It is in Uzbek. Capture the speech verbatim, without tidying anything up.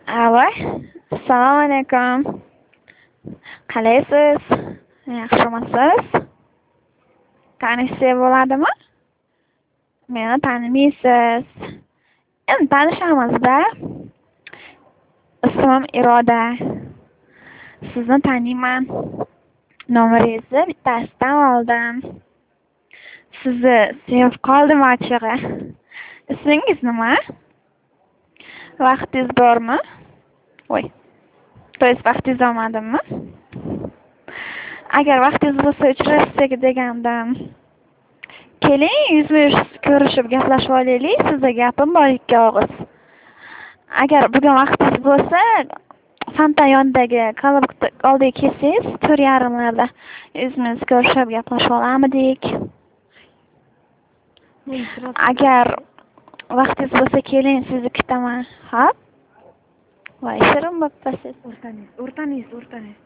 Alo, assalomu alaykum. Qalaysiz? Yaxshimisiz? Tanishsa bo'ladimi? Meni tanimaysiz. Endi tanishamiz-da. Ismim Iroda. Sizni taniyman. Nomeringizni bittasidan oldim. Sizni sevib qoldim ochig'i. Ismingiz nima? Vaqtingiz bormi? Voy. To'ysiz vaqtingiz olmadimi? Agar vaqtingiz bo'lsa uchrashsak degandim. Keling, yuzma-yuz ko'rishib gaplashib olaylik. Sizga gapim bor ikki og'iz. Agar bugun vaqtingiz bo'lsa, Fanta yonidagi kolobka oldiga kelsangiz, to'rt yarimlarda yuzma-yuz ko'rishib gaplashib olamidik. Agar vaqtingiz bo'lsa, keling, sizni kutaman. Xo'p? Voy, shirin bo'psiz. O'rtaningiz, o'rtaningiz, o'rtaningiz.